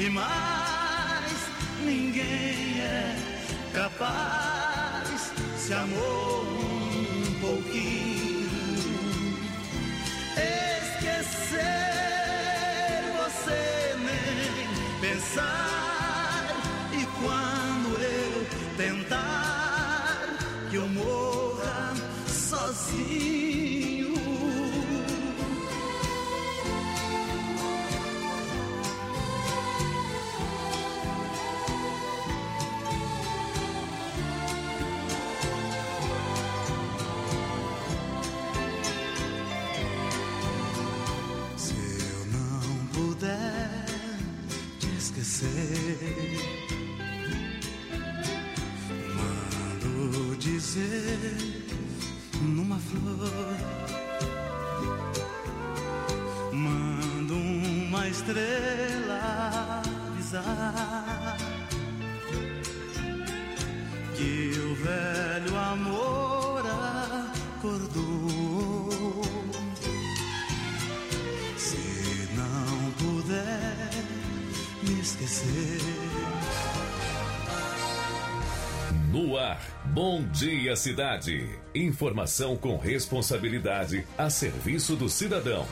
e mais ninguém é capaz. Se amou um pouquinho, esquecer você nem pensar. E quando eu tentar que eu morra sozinho, se eu não puder te esquecer, mando dizer numa flor, mando uma estrela avisar que o velho amor acordou. Se não puder me esquecer. No ar, Bom Dia Cidade. Informação com responsabilidade a serviço do cidadão.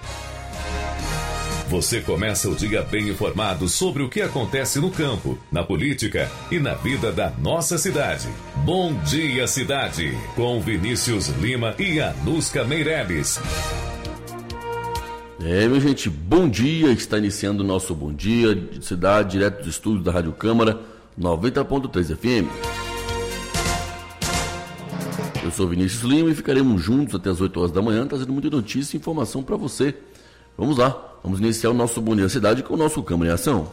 Você começa o dia bem informado sobre o que acontece no campo, na política e na vida da nossa cidade. Bom Dia Cidade, com Vinícius Lima e Anuska Meireles. Minha gente, bom dia. Está iniciando o nosso Bom Dia de Cidade, direto do estúdio da Rádio Câmara 90.3 FM. Eu sou Vinícius Lima e ficaremos juntos até as 8 horas da manhã, trazendo muita notícia e informação para você. Vamos lá, vamos iniciar o nosso Bom Dia Cidade com o nosso Câmara em Ação.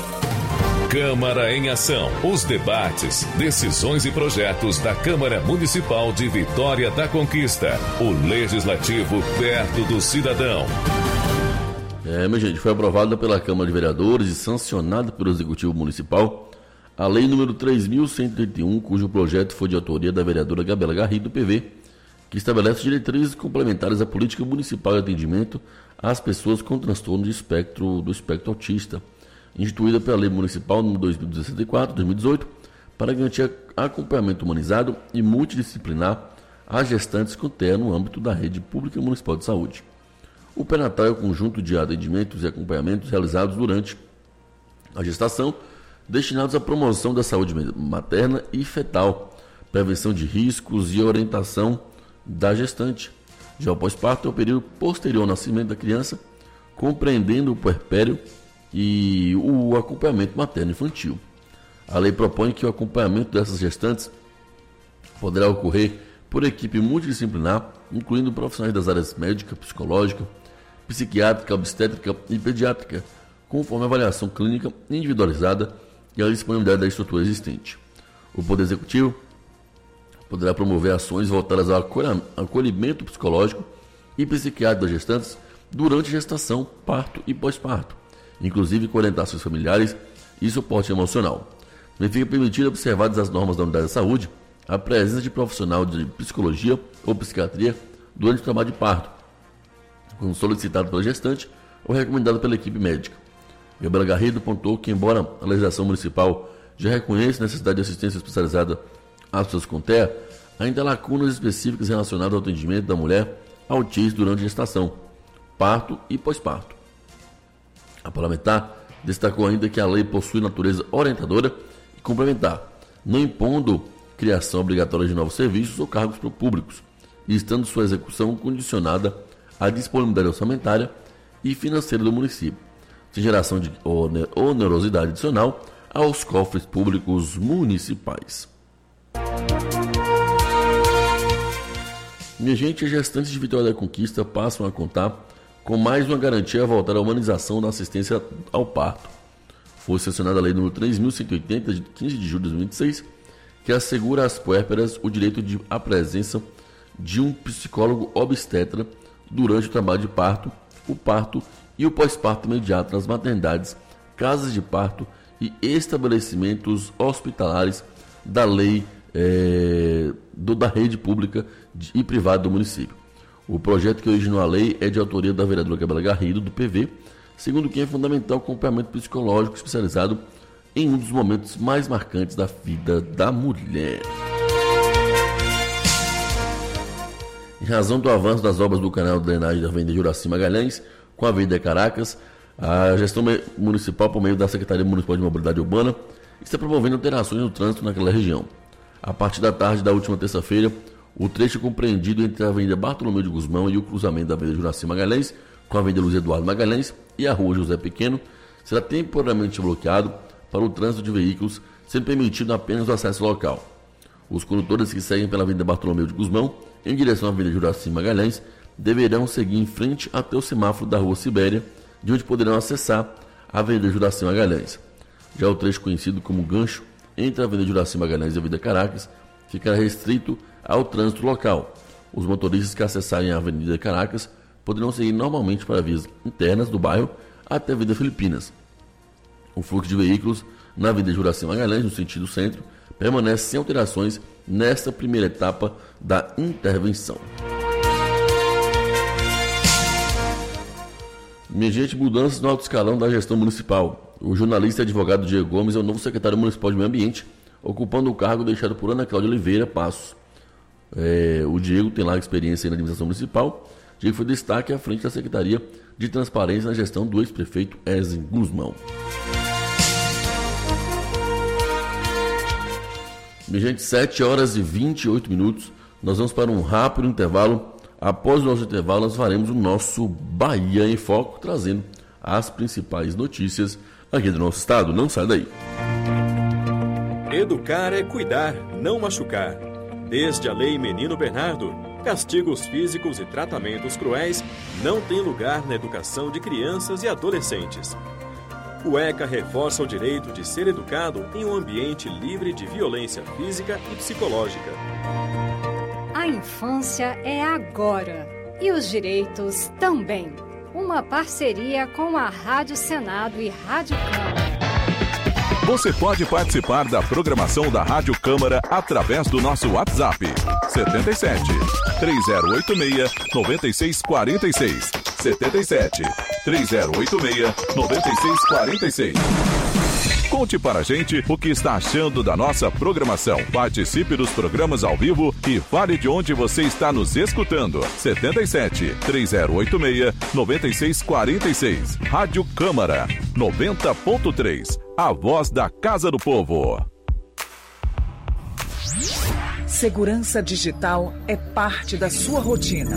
Câmara em Ação. Os debates, decisões e projetos da Câmara Municipal de Vitória da Conquista. O Legislativo perto do cidadão. Minha gente, foi aprovada pela Câmara de Vereadores e sancionada pelo Executivo Municipal a Lei número 3.131, cujo projeto foi de autoria da vereadora Gabriela Garrido, do PV, que estabelece diretrizes complementares à política municipal de atendimento às pessoas com transtorno do espectro autista, instituída pela Lei Municipal número 2064-2018, para garantir acompanhamento humanizado e multidisciplinar às gestantes com TEA no âmbito da rede pública municipal de saúde. O pré-natal é o conjunto de atendimentos e acompanhamentos realizados durante a gestação, destinados à promoção da saúde materna e fetal, prevenção de riscos e orientação da gestante. Já o pós-parto é o período posterior ao nascimento da criança, compreendendo o puerpério e o acompanhamento materno-infantil. A lei propõe que o acompanhamento dessas gestantes poderá ocorrer por equipe multidisciplinar, incluindo profissionais das áreas médica, psicológica, psiquiátrica, obstétrica e pediátrica, conforme a avaliação clínica individualizada e a disponibilidade da estrutura existente. O Poder Executivo poderá promover ações voltadas ao acolhimento psicológico e psiquiátrico das gestantes durante a gestação, parto e pós-parto, inclusive com orientações familiares e suporte emocional. Também fica permitido, observadas as normas da unidade de saúde, a presença de profissional de psicologia ou psiquiatria durante o trabalho de parto, quando solicitado pela gestante ou recomendado pela equipe médica. Gabriela Garrido apontou que, embora a legislação municipal já reconheça a necessidade de assistência especializada às pessoas com TEA, ainda há lacunas específicas relacionadas ao atendimento da mulher autista durante a gestação, parto e pós-parto. A parlamentar destacou ainda que a lei possui natureza orientadora e complementar, não impondo criação obrigatória de novos serviços ou cargos públicos, e estando sua execução condicionada à disponibilidade orçamentária e financeira do município, sem geração de onerosidade adicional aos cofres públicos municipais. Minha gente, as gestantes de Vitória da Conquista passam a contar com mais uma garantia voltada à humanização da assistência ao parto. Foi sancionada a Lei nº 3.180, de 15 de julho de 2026, que assegura às puérperas o direito à presença de um psicólogo obstetra durante o trabalho de parto, o parto e o pós-parto imediato nas maternidades, casas de parto e estabelecimentos hospitalares da lei da rede pública e privada do município. O projeto que originou a lei é de autoria da vereadora Gabriela Garrido, do PV, segundo quem é fundamental o acompanhamento psicológico especializado em um dos momentos mais marcantes da vida da mulher. Em razão do avanço das obras do canal de drenagem da Avenida Juraci Magalhães com a Avenida Caracas, a gestão municipal, por meio da Secretaria Municipal de Mobilidade Urbana, está promovendo alterações no trânsito naquela região. A partir da tarde da última terça-feira, o trecho compreendido entre a Avenida Bartolomeu de Guzmão e o cruzamento da Avenida Juraci Magalhães com a Avenida Luiz Eduardo Magalhães e a Rua José Pequeno será temporariamente bloqueado para o trânsito de veículos, sendo permitido apenas o acesso local. Os condutores que seguem pela Avenida Bartolomeu de Guzmão em direção à Avenida Juraci Magalhães deverão seguir em frente até o semáforo da Rua Sibéria, de onde poderão acessar a Avenida Juraci Magalhães. Já o trecho conhecido como gancho entre a Avenida Juraci Magalhães e a Avenida Caracas ficará restrito ao trânsito local. Os motoristas que acessarem a Avenida Caracas poderão seguir normalmente para vias internas do bairro até a Avenida Filipinas. O fluxo de veículos na Avenida Juraci Magalhães, no sentido centro, permanece sem alterações nesta primeira etapa da intervenção. Minha gente, mudanças no alto escalão da gestão municipal. O jornalista e advogado Diego Gomes é o novo secretário municipal de Meio Ambiente, ocupando o cargo deixado por Ana Cláudia Oliveira Passos. O Diego tem lá experiência na administração municipal. Diego foi destaque à frente da Secretaria de Transparência na gestão do ex-prefeito Ezin Guzmão. Minha gente, 7 horas e 28 minutos. Nós vamos para um rápido intervalo. Após o nosso intervalo, nós faremos o nosso Bahia em Foco, trazendo as principais notícias aqui do nosso estado. Não sai daí. Educar é cuidar, não machucar. Desde a Lei Menino Bernardo, castigos físicos e tratamentos cruéis não têm lugar na educação de crianças e adolescentes. O ECA reforça o direito de ser educado em um ambiente livre de violência física e psicológica. A infância é agora e os direitos também. Uma parceria com a Rádio Senado e Rádio Câmara. Você pode participar da programação da Rádio Câmara através do nosso WhatsApp 77 3086 9646 77 3086 9646. Conte para a gente o que está achando da nossa programação. Participe dos programas ao vivo e fale de onde você está nos escutando. 77 3086 9646. Rádio Câmara 90.3. A voz da Casa do Povo. Segurança digital é parte da sua rotina.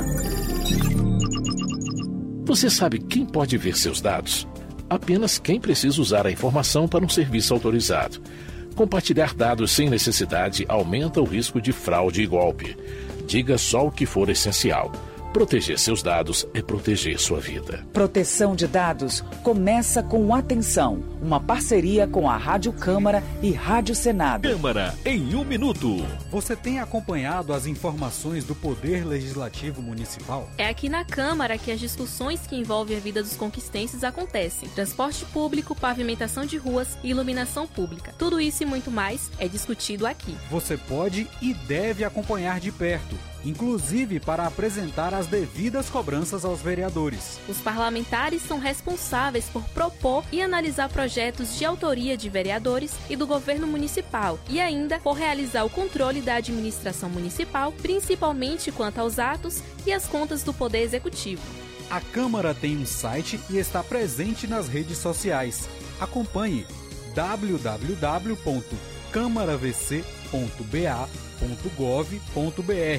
Você sabe quem pode ver seus dados? Apenas quem precisa usar a informação para um serviço autorizado. Compartilhar dados sem necessidade aumenta o risco de fraude e golpe. Diga só o que for essencial. Proteger seus dados é proteger sua vida. Proteção de dados começa com Atenção, uma parceria com a Rádio Câmara e Rádio Senado. Câmara em 1 minuto. Você tem acompanhado as informações do Poder Legislativo Municipal? É aqui na Câmara que as discussões que envolvem a vida dos conquistenses acontecem. Transporte público, pavimentação de ruas e iluminação pública. Tudo isso e muito mais é discutido aqui. Você pode e deve acompanhar de perto, inclusive para apresentar as devidas cobranças aos vereadores. Os parlamentares são responsáveis por propor e analisar projetos de autoria de vereadores e do governo municipal e ainda por realizar o controle da administração municipal, principalmente quanto aos atos e às contas do Poder Executivo. A Câmara tem um site e está presente nas redes sociais. Acompanhe câmaravc.ba.gov.br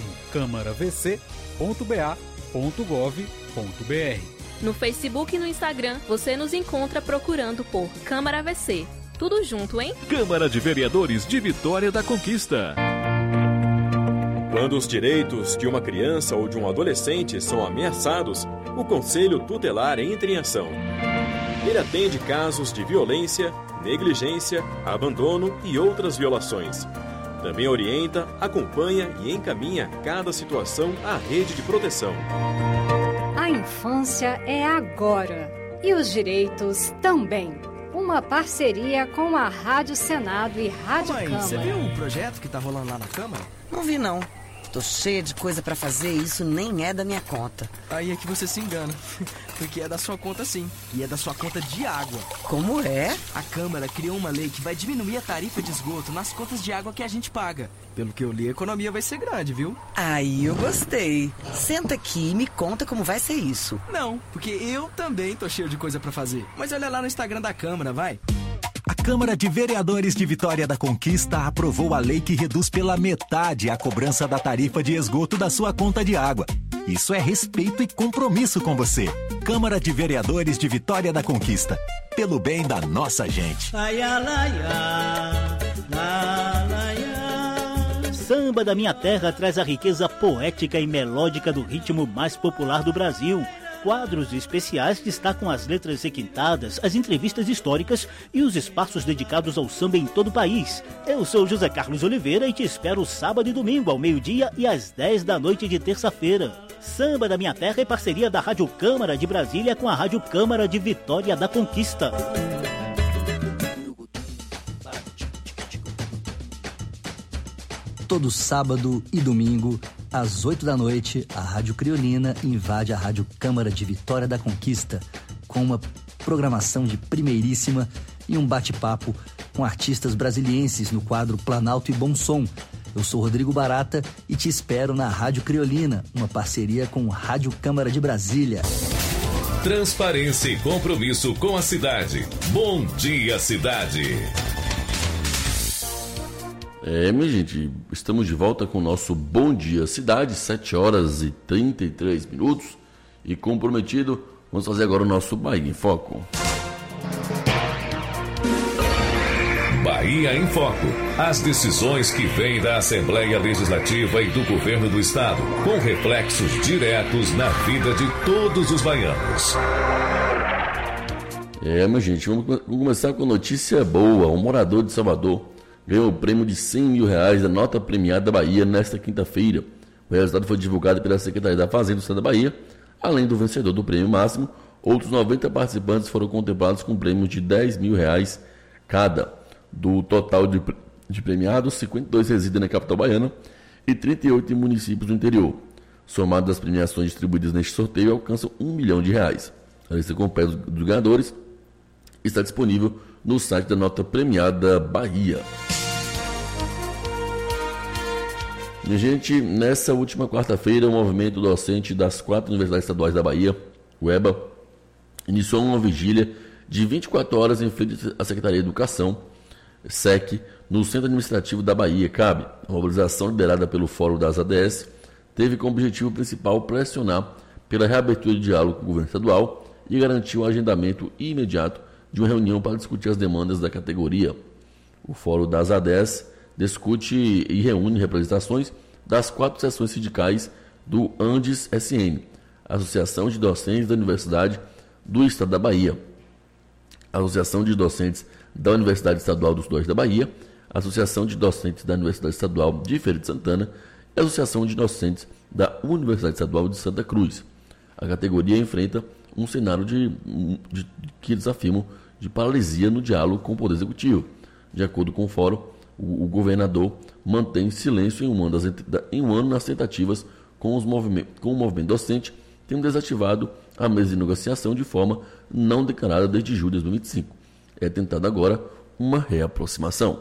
câmaravc.ba.gov.br. No Facebook e no Instagram, você nos encontra procurando por Câmara VC. Tudo junto, hein? Câmara de Vereadores de Vitória da Conquista. Quando os direitos de uma criança ou de um adolescente são ameaçados, o Conselho Tutelar entra em ação. Ele atende casos de violência, negligência, abandono e outras violações. Também orienta, acompanha e encaminha cada situação à rede de proteção. A infância é agora e os direitos também. Uma parceria com a Rádio Senado e Rádio Câmara. Você viu o projeto que tá rolando lá na Câmara? Não vi, não. Tô cheia de coisa pra fazer e isso nem é da minha conta. Aí é que você se engana, porque é da sua conta sim, e é da sua conta de água. Como é? A Câmara criou uma lei que vai diminuir a tarifa de esgoto nas contas de água que a gente paga. Pelo que eu li, a economia vai ser grande, viu? Aí eu gostei. Senta aqui e me conta como vai ser isso. Não, porque eu também tô cheio de coisa pra fazer. Mas olha lá no Instagram da Câmara, vai. A Câmara de Vereadores de Vitória da Conquista aprovou a lei que reduz pela metade a cobrança da tarifa de esgoto da sua conta de água. Isso é respeito e compromisso com você. Câmara de Vereadores de Vitória da Conquista. Pelo bem da nossa gente. Samba da Minha Terra traz a riqueza poética e melódica do ritmo mais popular do Brasil. Quadros especiais destacam as letras requintadas, as entrevistas históricas e os espaços dedicados ao samba em todo o país. Eu sou José Carlos Oliveira e te espero sábado e domingo ao meio-dia e às 10 da noite de terça-feira. Samba da Minha Terra é parceria da Rádio Câmara de Brasília com a Rádio Câmara de Vitória da Conquista. Todo sábado e domingo, às 8 da noite, a Rádio Criolina invade a Rádio Câmara de Vitória da Conquista com uma programação de primeiríssima e um bate-papo com artistas brasilienses no quadro Planalto e Bom Som. Eu sou Rodrigo Barata e te espero na Rádio Criolina, uma parceria com Rádio Câmara de Brasília. Transparência e compromisso com a cidade. Bom dia, cidade. Minha gente, estamos de volta com o nosso Bom Dia Cidade, 7 horas e 33 minutos. E como prometido, vamos fazer agora o nosso Bahia em Foco. Bahia em Foco. As decisões que vêm da Assembleia Legislativa e do Governo do Estado, com reflexos diretos na vida de todos os baianos. Minha gente, vamos começar com notícia boa. Um morador de Salvador ganhou o prêmio de R$100 mil da nota premiada da Bahia nesta quinta-feira. O resultado foi divulgado pela Secretaria da Fazenda do Estado da Bahia. Além do vencedor do prêmio máximo, outros 90 participantes foram contemplados com prêmios de R$10 mil cada. Do total de premiados, 52 residem na capital baiana e 38 em municípios do interior. Somadas as premiações distribuídas neste sorteio, alcançam R$1 milhão. A lista completa dos ganhadores está disponível no site da Nota Premiada Bahia. Minha gente, nessa última quarta-feira, o movimento docente das 4 universidades estaduais da Bahia, o EBA, iniciou uma vigília de 24 horas em frente à Secretaria de Educação, SEC, no Centro Administrativo da Bahia, CAB. A mobilização liderada pelo Fórum das ADS teve como objetivo principal pressionar pela reabertura de diálogo com o governo estadual e garantir o agendamento imediato de uma reunião para discutir as demandas da categoria. O Fórum das ADS discute e reúne representações das 4 seções sindicais do ANDES-SN, Associação de Docentes da Universidade do Estado da Bahia, Associação de Docentes da Universidade Estadual do Sudoeste da Bahia, Associação de Docentes da Universidade Estadual de Feira de Santana e Associação de Docentes da Universidade Estadual de Santa Cruz. A categoria enfrenta um cenário que eles afirmam de paralisia no diálogo com o Poder Executivo. De acordo com o Fórum, o governador mantém silêncio em um ano nas tentativas com o movimento docente, tendo desativado a mesa de negociação de forma não declarada desde julho de 2025. É tentada agora uma reaproximação.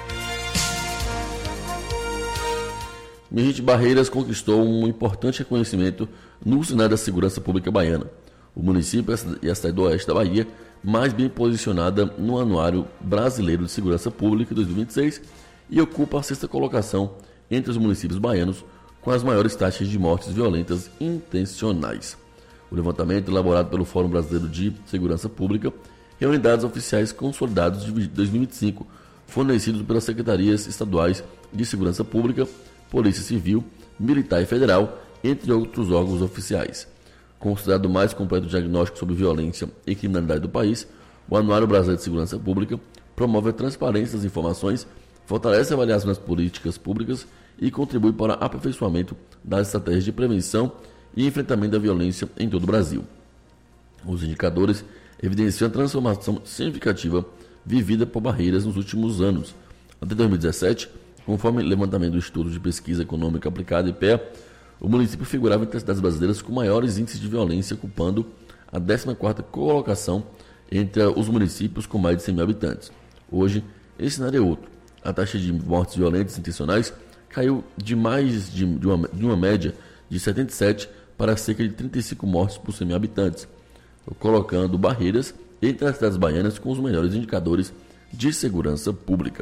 Minha gente, Barreiras conquistou um importante reconhecimento no cenário da segurança pública baiana. O município é a cidade do oeste da Bahia mais bem posicionada no Anuário Brasileiro de Segurança Pública 2026 e ocupa a 6ª colocação entre os municípios baianos com as maiores taxas de mortes violentas intencionais. O levantamento elaborado pelo Fórum Brasileiro de Segurança Pública reúne dados oficiais consolidados de 2025, fornecidos pelas Secretarias Estaduais de Segurança Pública, Polícia Civil, Militar e Federal, entre outros órgãos oficiais. Considerado o mais completo diagnóstico sobre violência e criminalidade do país, o Anuário Brasileiro de Segurança Pública promove a transparência das informações, fortalece a avaliação das políticas públicas e contribui para o aperfeiçoamento das estratégias de prevenção e enfrentamento da violência em todo o Brasil. Os indicadores evidenciam a transformação significativa vivida por Barreiras nos últimos anos. Até 2017, Conforme levantamento do Instituto de Pesquisa Econômica Aplicada, IPEA, o município figurava entre as cidades brasileiras com maiores índices de violência, ocupando a 14ª colocação entre os municípios com mais de 100 mil habitantes. Hoje, esse cenário é outro. A taxa de mortes violentas intencionais caiu de mais de uma média de 77 para cerca de 35 mortes por 100 mil habitantes, colocando barreiras entre as cidades baianas com os melhores indicadores de segurança pública.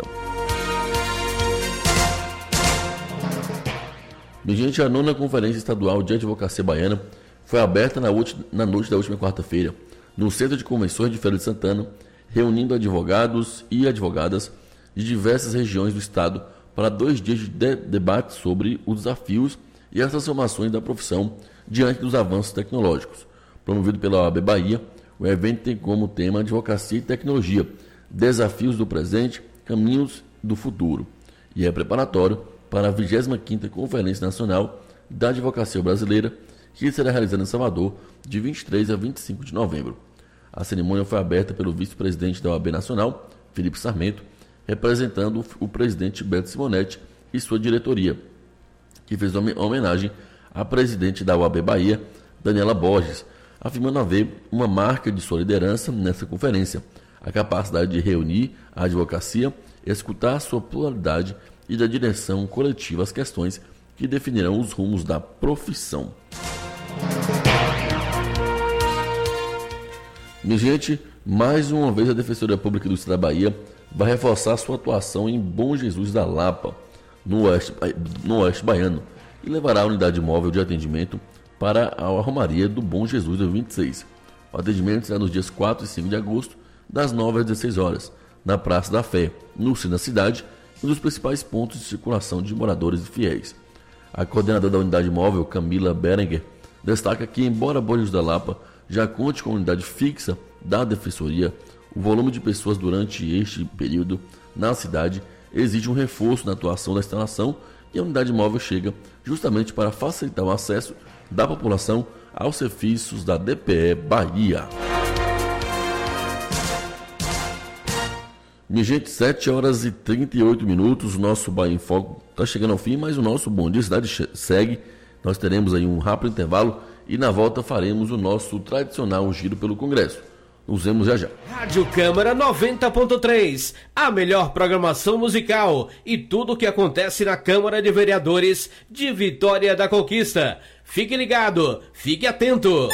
Gente, a 9ª Conferência Estadual de Advocacia Baiana foi aberta na noite da última quarta-feira, no Centro de Convenções de Feira de Santana, reunindo advogados e advogadas de diversas regiões do estado para 2 dias de debate sobre os desafios e as transformações da profissão diante dos avanços tecnológicos. Promovido pela OAB Bahia, o evento tem como tema Advocacia e Tecnologia, Desafios do Presente, Caminhos do Futuro, e é preparatório para a 25ª Conferência Nacional da Advocacia Brasileira, que será realizada em Salvador de 23 a 25 de novembro. A cerimônia foi aberta pelo vice-presidente da OAB Nacional, Felipe Sarmento, representando o presidente Beto Simonetti e sua diretoria, que fez uma homenagem à presidente da OAB Bahia, Daniela Borges, afirmando haver uma marca de sua liderança nessa conferência, a capacidade de reunir a advocacia, escutar sua pluralidade e dar direção coletiva às questões que definirão os rumos da profissão. Minha gente, mais uma vez a Defensoria Pública do Estado da Bahia vai reforçar sua atuação em Bom Jesus da Lapa, no oeste baiano, e levará a unidade móvel de atendimento para a Romaria do Bom Jesus do 26. O atendimento será nos dias 4 e 5 de agosto, das 9 às 16 horas, na Praça da Fé, no centro da cidade, um dos principais pontos de circulação de moradores e fiéis. A coordenadora da unidade móvel, Camila Berenguer, destaca que, embora Bom Jesus da Lapa já conte com a unidade fixa da Defensoria, o volume de pessoas durante este período na cidade exige um reforço na atuação da instalação, e a unidade móvel chega justamente para facilitar o acesso da população aos serviços da DPE Bahia. Minha gente, 7 horas e 38 minutos, o nosso Bahia em Foco está chegando ao fim, mas o nosso Bom Dia Cidade segue. Nós teremos aí um rápido intervalo e na volta faremos o nosso tradicional giro pelo Congresso. Nos vemos já já. Rádio Câmara 90.3, a melhor programação musical e tudo o que acontece na Câmara de Vereadores de Vitória da Conquista. Fique ligado, fique atento.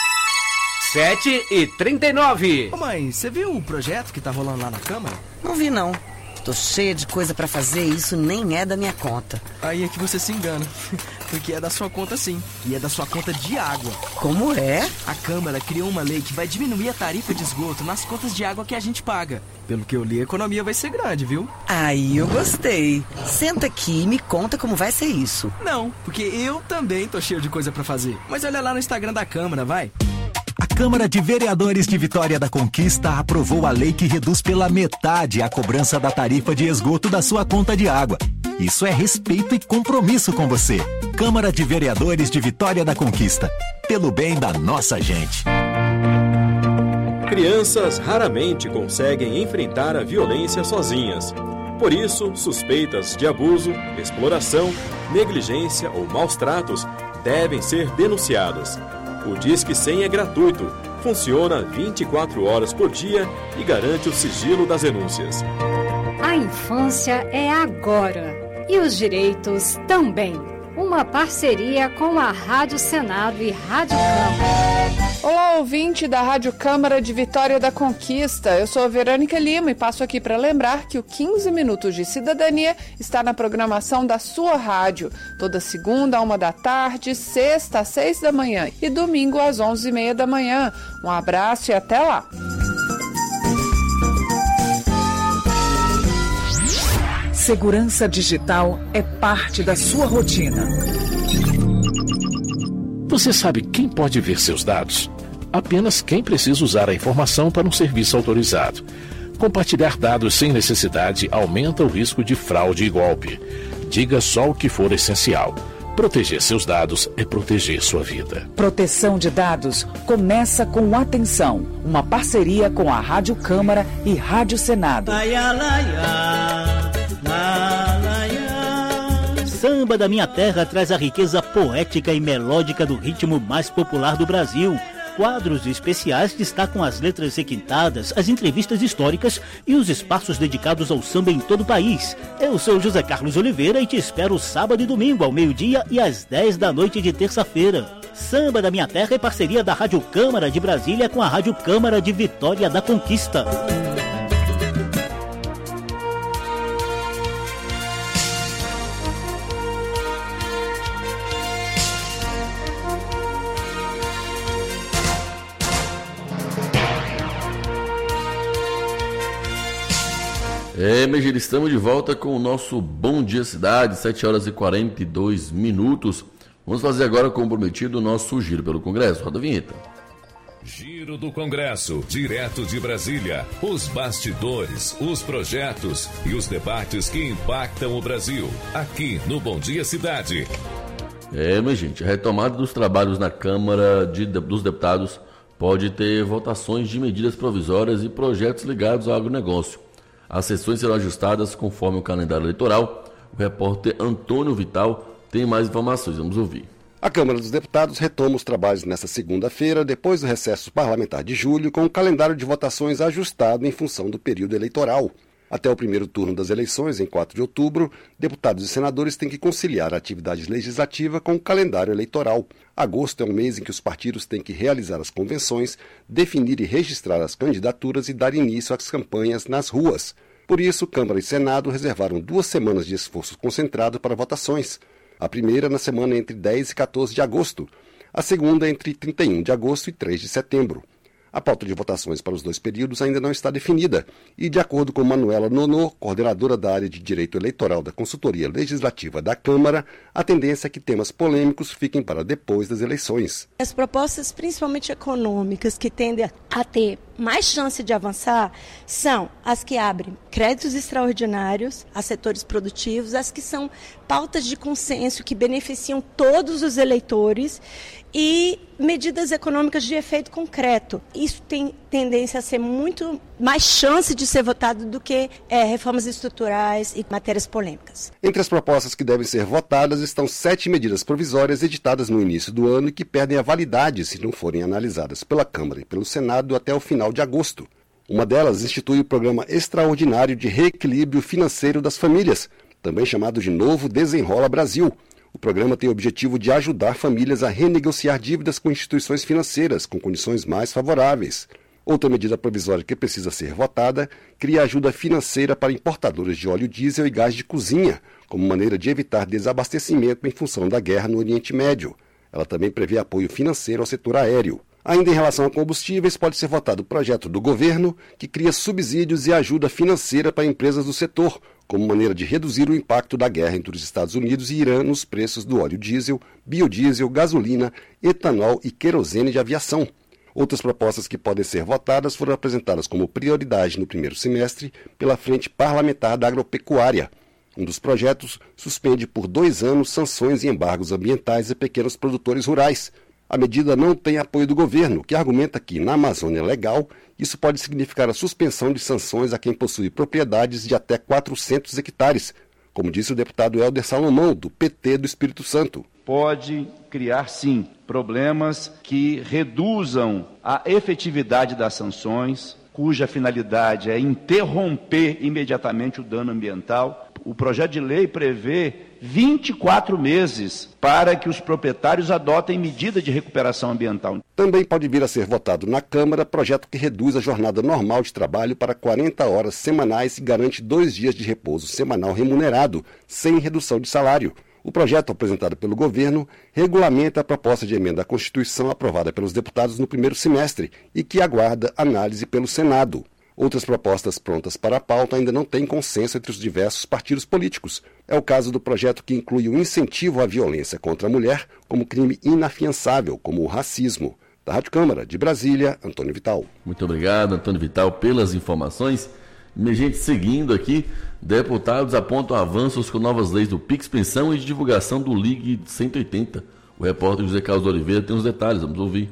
7h39. Ô mãe, você viu o projeto que tá rolando lá na Câmara? Não vi não. Tô cheia de coisa pra fazer e isso nem é da minha conta. Aí é que você se engana, porque é da sua conta sim, e é da sua conta de água. Como é? A Câmara criou uma lei que vai diminuir a tarifa de esgoto nas contas de água que a gente paga. Pelo que eu li, a economia vai ser grande, viu? Aí eu gostei. Senta aqui e me conta como vai ser isso. Não, porque eu também tô cheio de coisa pra fazer. Mas olha lá no Instagram da Câmara, vai. A Câmara de Vereadores de Vitória da Conquista aprovou a lei que reduz pela metade a cobrança da tarifa de esgoto da sua conta de água. Isso é respeito e compromisso com você. Câmara de Vereadores de Vitória da Conquista. Pelo bem da nossa gente. Crianças raramente conseguem enfrentar a violência sozinhas. Por isso, suspeitas de abuso, exploração, negligência ou maus tratos devem ser denunciadas. O Disque 100 é gratuito, funciona 24 horas por dia e garante o sigilo das denúncias. A infância é agora e os direitos também. Uma parceria com a Rádio Senado e Rádio Câmara. Olá, ouvinte da Rádio Câmara de Vitória da Conquista. Eu sou a Verônica Lima e passo aqui para lembrar que o 15 Minutos de Cidadania está na programação da sua rádio. Toda segunda, 13h, sexta, às 6 da manhã e domingo, às 11h30 da manhã. Um abraço e até lá. Segurança digital é parte da sua rotina. Você sabe quem pode ver seus dados? Apenas quem precisa usar a informação para um serviço autorizado. Compartilhar dados sem necessidade aumenta o risco de fraude e golpe. Diga só o que for essencial. Proteger seus dados é proteger sua vida. Proteção de dados começa com Atenção, uma parceria com a Rádio Câmara e Rádio Senado. Samba da Minha Terra traz a riqueza poética e melódica do ritmo mais popular do Brasil. Quadros especiais destacam as letras requintadas, as entrevistas históricas e os espaços dedicados ao samba em todo o país. Eu sou José Carlos Oliveira e te espero sábado e domingo ao meio-dia e às 10 da noite de terça-feira. Samba da Minha Terra é parceria da Rádio Câmara de Brasília com a Rádio Câmara de Vitória da Conquista. Minha gente, estamos de volta com o nosso Bom Dia Cidade, 7 horas e 42 minutos. Vamos fazer agora, como prometido, o nosso giro pelo Congresso. Roda a vinheta. Giro do Congresso, direto de Brasília. Os bastidores, os projetos e os debates que impactam o Brasil. Aqui no Bom Dia Cidade. Minha gente, a retomada dos trabalhos na Câmara dos Deputados pode ter votações de medidas provisórias e projetos ligados ao agronegócio. As sessões serão ajustadas conforme o calendário eleitoral. O repórter Antônio Vital tem mais informações. Vamos ouvir. A Câmara dos Deputados retoma os trabalhos nesta segunda-feira, depois do recesso parlamentar de julho, com o calendário de votações ajustado em função do período eleitoral. Até o primeiro turno das eleições, em 4 de outubro, deputados e senadores têm que conciliar a atividade legislativa com o calendário eleitoral. Agosto é um mês em que os partidos têm que realizar as convenções, definir e registrar as candidaturas e dar início às campanhas nas ruas. Por isso, Câmara e Senado reservaram 2 semanas de esforço concentrado para votações. A primeira na semana entre 10 e 14 de agosto. A segunda entre 31 de agosto e 3 de setembro. A pauta de votações para os 2 períodos ainda não está definida e, de acordo com Manuela Nonô, coordenadora da área de Direito Eleitoral da Consultoria Legislativa da Câmara, a tendência é que temas polêmicos fiquem para depois das eleições. As propostas, principalmente econômicas, que tendem a ter mais chance de avançar, são as que abrem créditos extraordinários a setores produtivos, as que são pautas de consenso que beneficiam todos os eleitores e medidas econômicas de efeito concreto. Isso tem tendência a ser muito mais chance de ser votado do que reformas estruturais e matérias polêmicas. Entre as propostas que devem ser votadas estão 7 medidas provisórias editadas no início do ano e que perdem a validade se não forem analisadas pela Câmara e pelo Senado até o final de agosto. Uma delas institui o Programa Extraordinário de Reequilíbrio Financeiro das Famílias, também chamado de Novo Desenrola Brasil. O programa tem o objetivo de ajudar famílias a renegociar dívidas com instituições financeiras com condições mais favoráveis. Outra medida provisória que precisa ser votada cria ajuda financeira para importadores de óleo diesel e gás de cozinha, como maneira de evitar desabastecimento em função da guerra no Oriente Médio. Ela também prevê apoio financeiro ao setor aéreo. Ainda em relação a combustíveis, pode ser votado o projeto do governo que cria subsídios e ajuda financeira para empresas do setor, como maneira de reduzir o impacto da guerra entre os Estados Unidos e Irã nos preços do óleo diesel, biodiesel, gasolina, etanol e querosene de aviação. Outras propostas que podem ser votadas foram apresentadas como prioridade no primeiro semestre pela Frente Parlamentar da Agropecuária. Um dos projetos suspende por 2 anos sanções e embargos ambientais a pequenos produtores rurais. A medida não tem apoio do governo, que argumenta que, na Amazônia Legal, isso pode significar a suspensão de sanções a quem possui propriedades de até 400 hectares, como disse o deputado Helder Salomão, do PT do Espírito Santo. Pode criar, sim, problemas que reduzam a efetividade das sanções, cuja finalidade é interromper imediatamente o dano ambiental. O projeto de lei prevê 24 meses para que os proprietários adotem medida de recuperação ambiental. Também pode vir a ser votado na Câmara projeto que reduz a jornada normal de trabalho para 40 horas semanais e garante 2 dias de repouso semanal remunerado, sem redução de salário. O projeto apresentado pelo governo regulamenta a proposta de emenda à Constituição aprovada pelos deputados no primeiro semestre e que aguarda análise pelo Senado. Outras propostas prontas para a pauta ainda não têm consenso entre os diversos partidos políticos. É o caso do projeto que inclui o incentivo à violência contra a mulher como crime inafiançável, como o racismo. Da Rádio Câmara, de Brasília, Antônio Vital. Muito obrigado, Antônio Vital, pelas informações. Minha gente, seguindo aqui, deputados apontam avanços com novas leis do Pix Pensão e de divulgação do Ligue 180. O repórter José Carlos Oliveira tem os detalhes, vamos ouvir.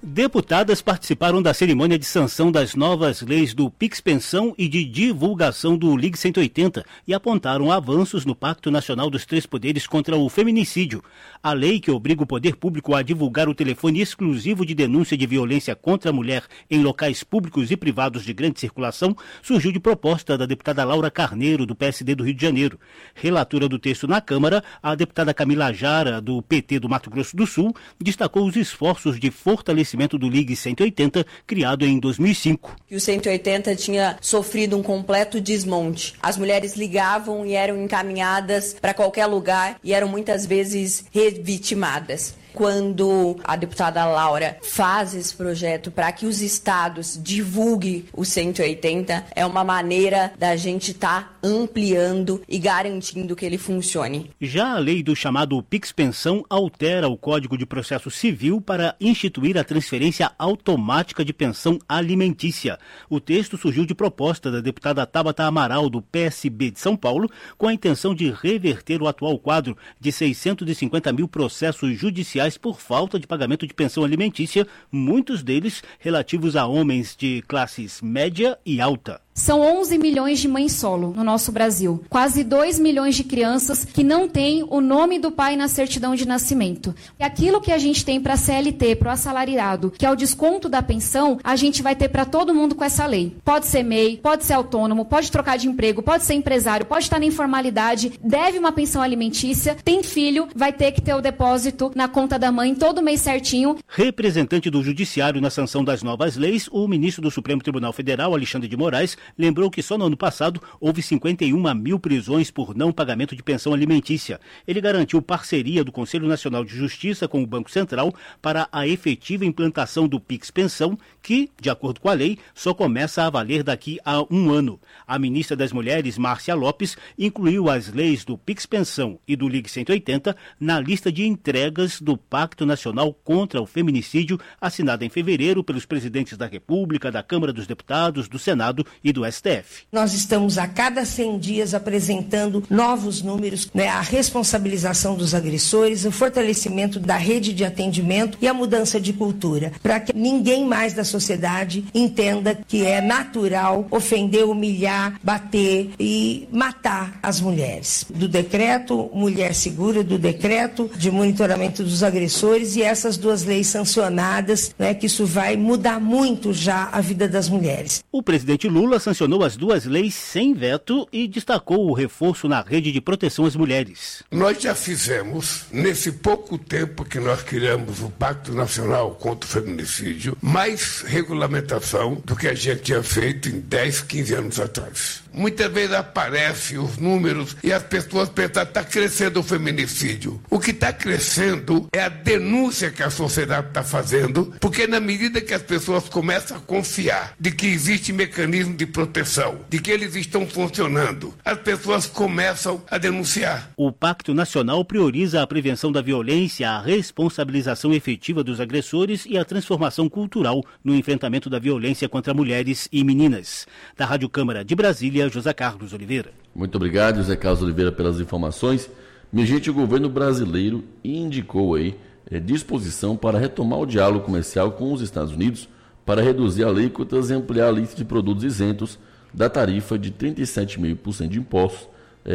Deputadas participaram da cerimônia de sanção das novas leis do Pix Pensão e de divulgação do Ligue 180 e apontaram avanços no Pacto Nacional dos Três Poderes contra o Feminicídio. A lei que obriga o poder público a divulgar o telefone exclusivo de denúncia de violência contra a mulher em locais públicos e privados de grande circulação surgiu de proposta da deputada Laura Carneiro, do PSD do Rio de Janeiro. Relatora do texto na Câmara, a deputada Camila Jara, do PT do Mato Grosso do Sul, destacou os esforços de fortalecimento do Ligue 180, criado em 2005. O 180 tinha sofrido um completo desmonte. As mulheres ligavam e eram encaminhadas para qualquer lugar e eram muitas vezes revitimadas. Quando a deputada Laura faz esse projeto para que os estados divulguem o 180, é uma maneira da gente estar ampliando e garantindo que ele funcione. Já a lei do chamado Pix Pensão altera o Código de Processo Civil para instituir a transferência automática de pensão alimentícia. O texto surgiu de proposta da deputada Tabata Amaral, do PSB de São Paulo, com a intenção de reverter o atual quadro de 650 mil processos judiciais por falta de pagamento de pensão alimentícia, muitos deles relativos a homens de classes média e alta. São 11 milhões de mães solo no nosso Brasil. Quase 2 milhões de crianças que não têm o nome do pai na certidão de nascimento. E aquilo que a gente tem para a CLT, para o assalariado, que é o desconto da pensão, a gente vai ter para todo mundo com essa lei. Pode ser MEI, pode ser autônomo, pode trocar de emprego, pode ser empresário, pode estar na informalidade, deve uma pensão alimentícia, tem filho, vai ter que ter o depósito na conta da mãe todo mês certinho. Representante do Judiciário na sanção das novas leis, o ministro do Supremo Tribunal Federal, Alexandre de Moraes, lembrou que só no ano passado houve 51 mil prisões por não pagamento de pensão alimentícia. Ele garantiu parceria do Conselho Nacional de Justiça com o Banco Central para a efetiva implantação do Pix Pensão, que, de acordo com a lei, só começa a valer daqui a um ano. A ministra das Mulheres, Márcia Lopes, incluiu as leis do Pix Pensão e do Ligue 180 na lista de entregas do Pacto Nacional contra o Feminicídio, assinada em fevereiro pelos presidentes da República, da Câmara dos Deputados, do Senado e do STF. Nós estamos a cada 100 dias apresentando novos números, a responsabilização dos agressores, o fortalecimento da rede de atendimento e a mudança de cultura, para que ninguém mais da sociedade entenda que é natural ofender, humilhar, bater e matar as mulheres. Do decreto Mulher Segura, do decreto de monitoramento dos agressores e essas duas leis sancionadas, que isso vai mudar muito já a vida das mulheres. O presidente Lula sancionou as duas leis sem veto e destacou o reforço na rede de proteção às mulheres. Nós já fizemos, nesse pouco tempo que nós criamos o Pacto Nacional contra o Feminicídio, mais regulamentação do que a gente tinha feito em 10, 15 anos atrás. Muitas vezes aparecem os números e as pessoas pensam que está crescendo o feminicídio. O que está crescendo é a denúncia que a sociedade está fazendo, porque na medida que as pessoas começam a confiar de que existe mecanismo de proteção, de que eles estão funcionando, as pessoas começam a denunciar. O Pacto Nacional prioriza a prevenção da violência, a responsabilização efetiva dos agressores e a transformação cultural no enfrentamento da violência contra mulheres e meninas. Da Rádio Câmara de Brasília, José Carlos Oliveira. Muito obrigado, José Carlos Oliveira, pelas informações. Minha gente, o governo brasileiro indicou aí disposição para retomar o diálogo comercial com os Estados Unidos para reduzir alíquotas e ampliar a lista de produtos isentos da tarifa de 37,5% de impostos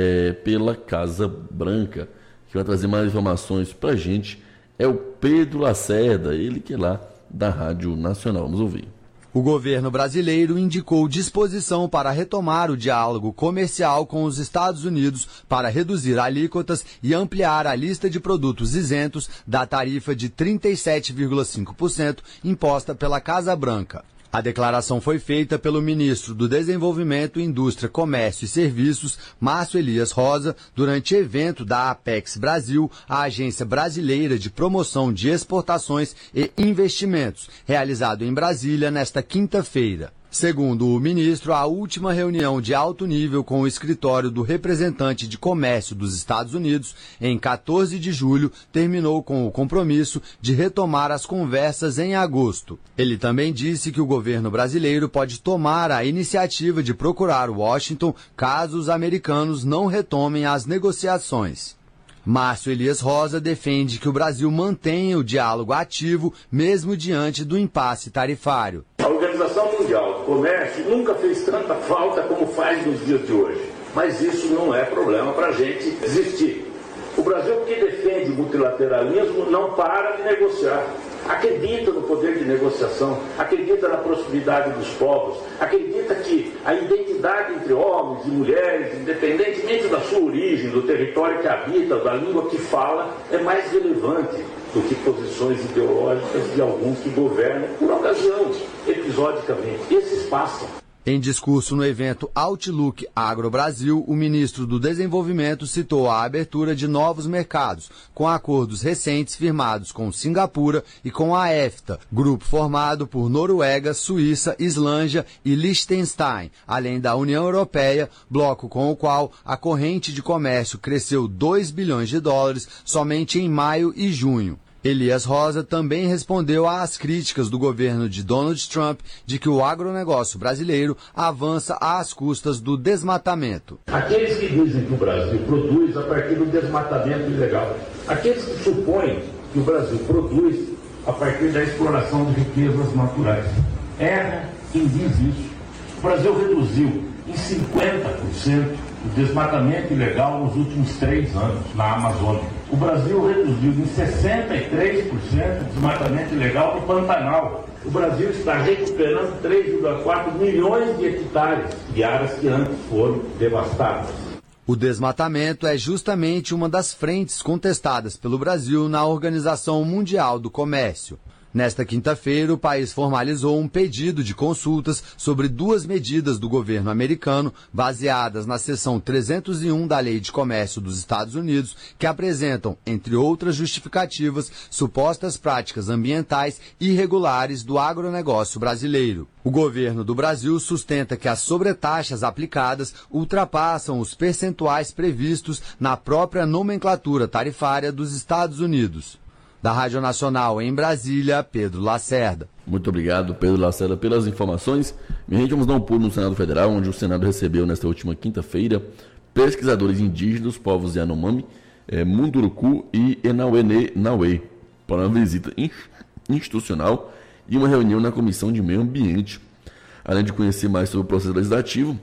pela Casa Branca. Que vai trazer mais informações para a gente é o Pedro Lacerda, ele que é lá da Rádio Nacional. Vamos ouvir. O governo brasileiro indicou disposição para retomar o diálogo comercial com os Estados Unidos para reduzir alíquotas e ampliar a lista de produtos isentos da tarifa de 37,5% imposta pela Casa Branca. A declaração foi feita pelo ministro do Desenvolvimento, Indústria, Comércio e Serviços, Márcio Elias Rosa, durante evento da Apex Brasil, a Agência Brasileira de Promoção de Exportações e Investimentos, realizado em Brasília nesta quinta-feira. Segundo o ministro, a última reunião de alto nível com o escritório do representante de comércio dos Estados Unidos, em 14 de julho, terminou com o compromisso de retomar as conversas em agosto. Ele também disse que o governo brasileiro pode tomar a iniciativa de procurar Washington caso os americanos não retomem as negociações. Márcio Elias Rosa defende que o Brasil mantenha o diálogo ativo, mesmo diante do impasse tarifário. A Organização Mundial do Comércio nunca fez tanta falta como faz nos dias de hoje, mas isso não é problema para a gente desistir. O Brasil, que defende o multilateralismo, não para de negociar. Acredita no poder de negociação, acredita na prosperidade dos povos, acredita que a identidade entre homens e mulheres, independentemente da sua origem, do território que habita, da língua que fala, é mais relevante do que posições ideológicas de alguns que governam por ocasião, episodicamente. Esses passam. Em discurso no evento Outlook Agro Brasil, o ministro do Desenvolvimento citou a abertura de novos mercados, com acordos recentes firmados com Singapura e com a EFTA, grupo formado por Noruega, Suíça, Islândia e Liechtenstein, além da União Europeia, bloco com o qual a corrente de comércio cresceu 2 bilhões de dólares somente em maio e junho. Elias Rosa também respondeu às críticas do governo de Donald Trump de que o agronegócio brasileiro avança às custas do desmatamento. Aqueles que dizem que o Brasil produz a partir do desmatamento ilegal, aqueles que supõem que o Brasil produz a partir da exploração de riquezas naturais, erra quem diz isso. O Brasil reduziu em 50% o desmatamento ilegal nos últimos 3 anos na Amazônia. O Brasil reduziu em 63% o desmatamento ilegal no Pantanal. O Brasil está recuperando 3,4 milhões de hectares de áreas que antes foram devastadas. O desmatamento é justamente uma das frentes contestadas pelo Brasil na Organização Mundial do Comércio. Nesta quinta-feira, o país formalizou um pedido de consultas sobre 2 medidas do governo americano, baseadas na seção 301 da Lei de Comércio dos Estados Unidos, que apresentam, entre outras justificativas, supostas práticas ambientais irregulares do agronegócio brasileiro. O governo do Brasil sustenta que as sobretaxas aplicadas ultrapassam os percentuais previstos na própria nomenclatura tarifária dos Estados Unidos. Da Rádio Nacional em Brasília, Pedro Lacerda. Muito obrigado, Pedro Lacerda, pelas informações. Minha gente, vamos dar um pulo no Senado Federal, onde o Senado recebeu nesta última quinta-feira pesquisadores indígenas dos povos Yanomami, Munduruku e Enauê-Nauê, para uma visita institucional e uma reunião na Comissão de Meio Ambiente. Além de conhecer mais sobre o processo legislativo,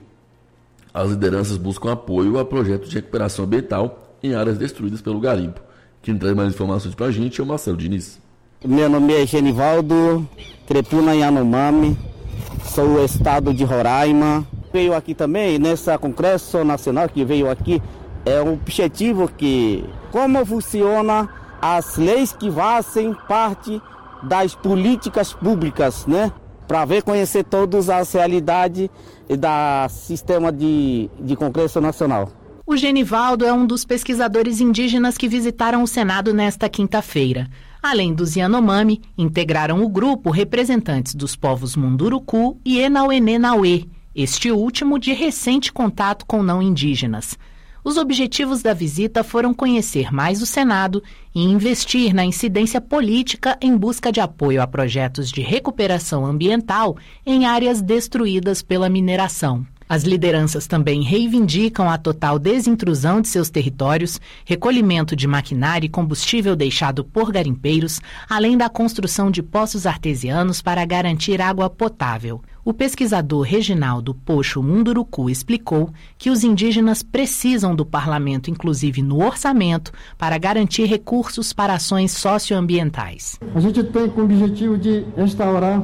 as lideranças buscam apoio a projetos de recuperação ambiental em áreas destruídas pelo garimpo. Quem traz mais informações para a gente é o Marcelo Diniz. Meu nome é Genivaldo Trepuna Yanomami, sou do estado de Roraima. Veio aqui também, nessa Congresso Nacional que veio aqui, é um objetivo que, como funciona as leis que fazem parte das políticas públicas, né? Para ver, conhecer todas as realidades do sistema de Congresso Nacional. O Genivaldo é um dos pesquisadores indígenas que visitaram o Senado nesta quinta-feira. Além dos Yanomami, integraram o grupo representantes dos povos Munduruku e Enauê-Nauê, este último de recente contato com não indígenas. Os objetivos da visita foram conhecer mais o Senado e investir na incidência política em busca de apoio a projetos de recuperação ambiental em áreas destruídas pela mineração. As lideranças também reivindicam a total desintrusão de seus territórios, recolhimento de maquinário e combustível deixado por garimpeiros, além da construção de poços artesianos para garantir água potável. O pesquisador Reginaldo Pocho Munduruku explicou que os indígenas precisam do parlamento, inclusive no orçamento, para garantir recursos para ações socioambientais. A gente tem como objetivo de restaurar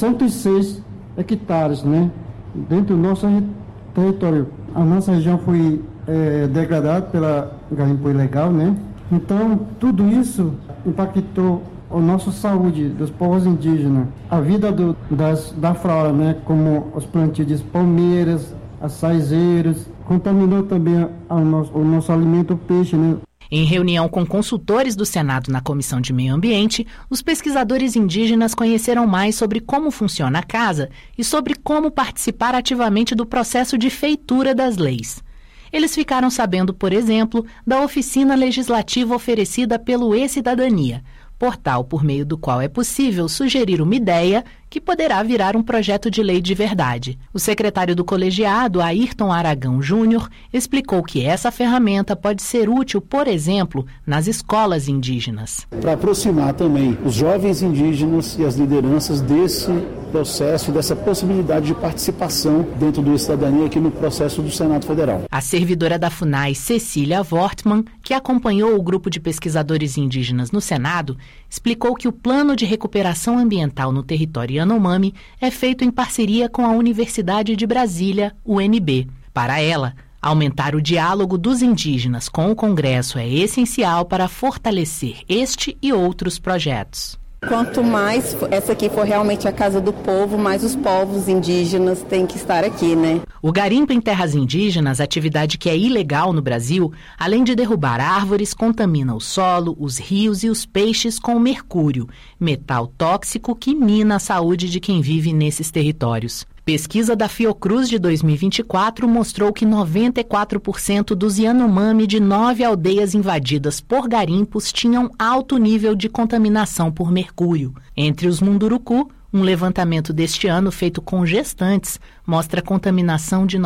106 hectares, dentro do nosso território. A nossa região foi degradada pela garimpo ilegal, Então, tudo isso impactou a nossa saúde dos povos indígenas, a vida da flora, como os plantios de palmeiras, açaizeiros, contaminou também o nosso alimento, o peixe, Em reunião com consultores do Senado na Comissão de Meio Ambiente, os pesquisadores indígenas conheceram mais sobre como funciona a casa e sobre como participar ativamente do processo de feitura das leis. Eles ficaram sabendo, por exemplo, da oficina legislativa oferecida pelo E-Cidadania, portal por meio do qual é possível sugerir uma ideia que poderá virar um projeto de lei de verdade. O secretário do colegiado, Ayrton Aragão Júnior, explicou que essa ferramenta pode ser útil, por exemplo, nas escolas indígenas. Para aproximar também os jovens indígenas e as lideranças desse processo, dessa possibilidade de participação dentro do Cidadania aqui no processo do Senado Federal. A servidora da FUNAI, Cecília Wortmann, que acompanhou o grupo de pesquisadores indígenas no Senado, explicou que o Plano de Recuperação Ambiental no território Yanomami é feito em parceria com a Universidade de Brasília, UNB. Para ela, aumentar o diálogo dos indígenas com o Congresso é essencial para fortalecer este e outros projetos. Quanto mais essa aqui for realmente a casa do povo, mais os povos indígenas têm que estar aqui, né? O garimpo em terras indígenas, atividade que é ilegal no Brasil, além de derrubar árvores, contamina o solo, os rios e os peixes com mercúrio, metal tóxico que mina a saúde de quem vive nesses territórios. Pesquisa da Fiocruz de 2024 mostrou que 94% dos Yanomami de 9 aldeias invadidas por garimpos tinham alto nível de contaminação por mercúrio. Entre os Munduruku, um levantamento deste ano feito com gestantes mostra contaminação de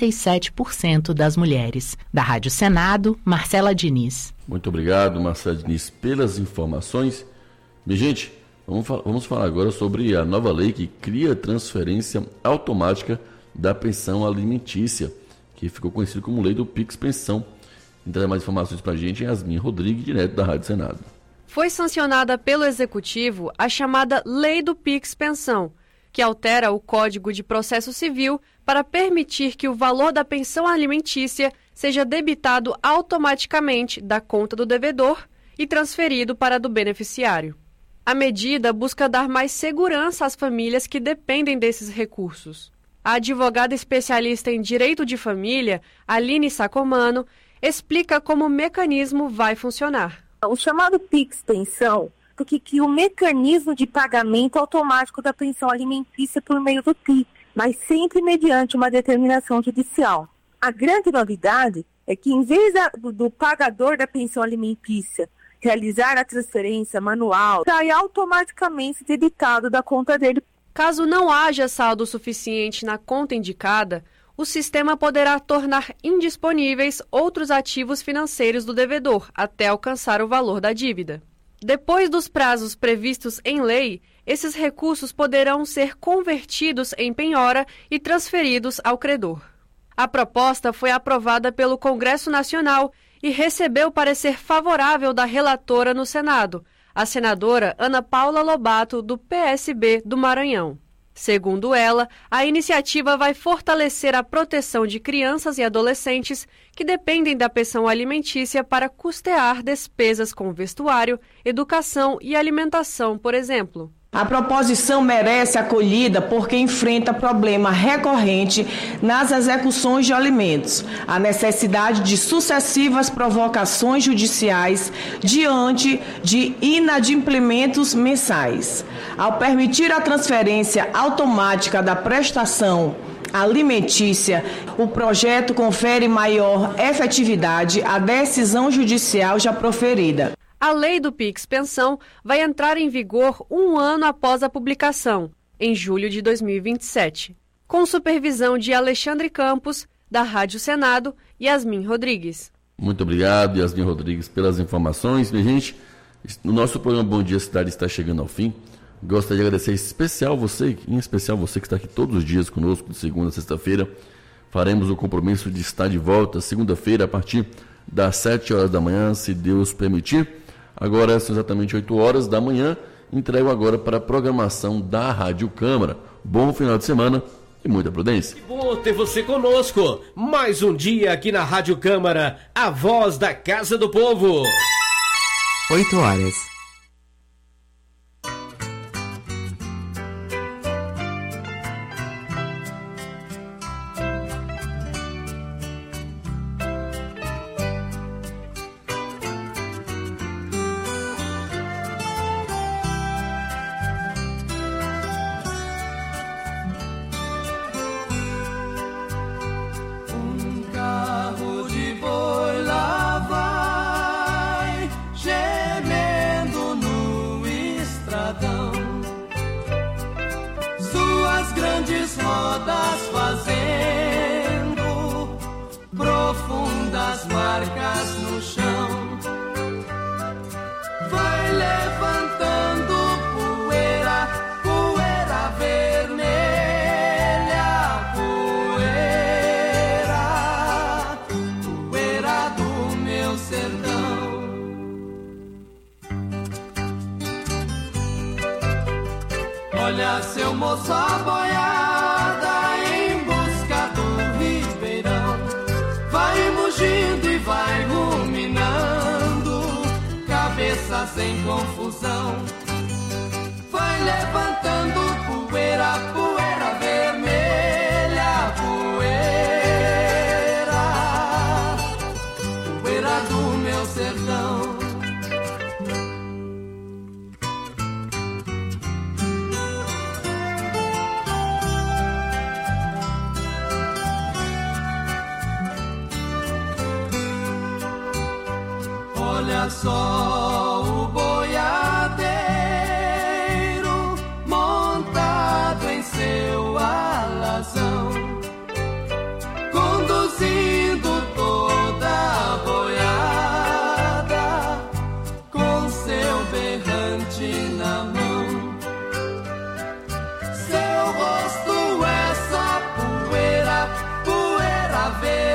97% das mulheres. Da Rádio Senado, Marcela Diniz. Muito obrigado, Marcela Diniz, pelas informações. Minha gente, vamos falar agora sobre a nova lei que cria a transferência automática da pensão alimentícia, que ficou conhecida como Lei do Pix Pensão. Então, mais informações para a gente, Yasmin Rodrigues, direto da Rádio Senado. Foi sancionada pelo Executivo a chamada Lei do Pix Pensão, que altera o Código de Processo Civil para permitir que o valor da pensão alimentícia seja debitado automaticamente da conta do devedor e transferido para a do beneficiário. A medida busca dar mais segurança às famílias que dependem desses recursos. A advogada especialista em direito de família, Aline Sacomano, explica como o mecanismo vai funcionar. O chamado Pix Pensão, porque que o mecanismo de pagamento automático da pensão alimentícia por meio do PIX, mas sempre mediante uma determinação judicial. A grande novidade é que, em vez do pagador da pensão alimentícia realizar a transferência manual, sai automaticamente debitado da conta dele. Caso não haja saldo suficiente na conta indicada, o sistema poderá tornar indisponíveis outros ativos financeiros do devedor até alcançar o valor da dívida. Depois dos prazos previstos em lei, esses recursos poderão ser convertidos em penhora e transferidos ao credor. A proposta foi aprovada pelo Congresso Nacional e recebeu parecer favorável da relatora no Senado, a senadora Ana Paula Lobato, do PSB do Maranhão. Segundo ela, a iniciativa vai fortalecer a proteção de crianças e adolescentes que dependem da pensão alimentícia para custear despesas com vestuário, educação e alimentação, por exemplo. A proposição merece acolhida porque enfrenta problema recorrente nas execuções de alimentos, a necessidade de sucessivas provocações judiciais diante de inadimplementos mensais. Ao permitir a transferência automática da prestação alimentícia, o projeto confere maior efetividade à decisão judicial já proferida. A lei do Pix Pensão vai entrar em vigor 1 ano após a publicação, em julho de 2027, com supervisão de Alexandre Campos, da Rádio Senado, e Yasmin Rodrigues. Muito obrigado, Yasmin Rodrigues, pelas informações. Minha gente, o nosso programa Bom Dia Cidade está chegando ao fim. Gostaria de agradecer em especial você que está aqui todos os dias conosco, de segunda a sexta-feira. Faremos o compromisso de estar de volta segunda-feira a partir das 7 horas da manhã, se Deus permitir. Agora são exatamente 8 horas da manhã. Entrego agora para a programação da Rádio Câmara. Bom final de semana e muita prudência. Que bom ter você conosco. Mais um dia aqui na Rádio Câmara, a voz da Casa do Povo. 8 horas. Carro de boi lá vai, gemendo Olha seu moço a boiada em busca do ribeirão, vai mugindo e vai ruminando, cabeças em confusão, vai levantando poeira, poeira vermelha, poeira do meu sertão. Olha só o boiadeiro montado em seu alazão, conduzindo toda a boiada com seu berrante na mão. Seu rosto é só poeira, poeira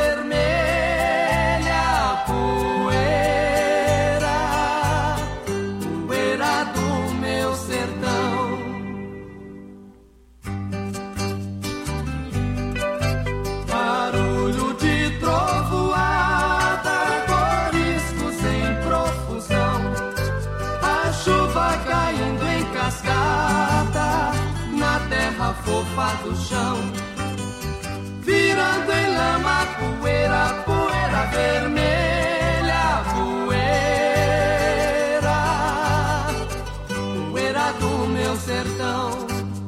vermelha, poeira do meu sertão. Barulho de trovoada, coriscos em profusão, a chuva caindo em cascata na terra fofa do chão, virando em lama poeira, poeira vermelha, poeira do meu sertão.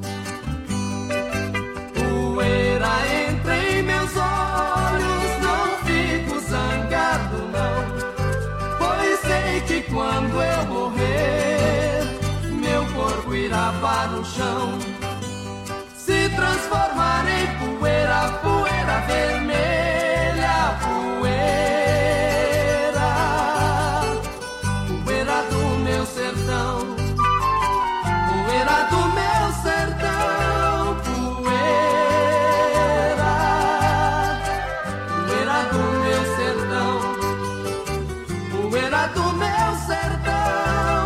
Poeira entra em meus olhos, não fico zangado não, pois sei que quando eu morrer, meu corpo irá para o chão, se transformar em poeira, poeira vermelha, poeira do meu sertão. Poeira do meu sertão, poeira do meu sertão, poeira do meu sertão,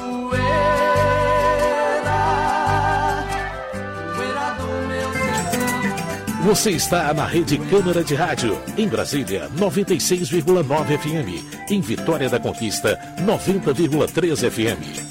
poeira do meu sertão. Você está na Rede Câmara de Rádio, em Brasília, 96,9 FM, em Vitória da Conquista, 90,3 FM.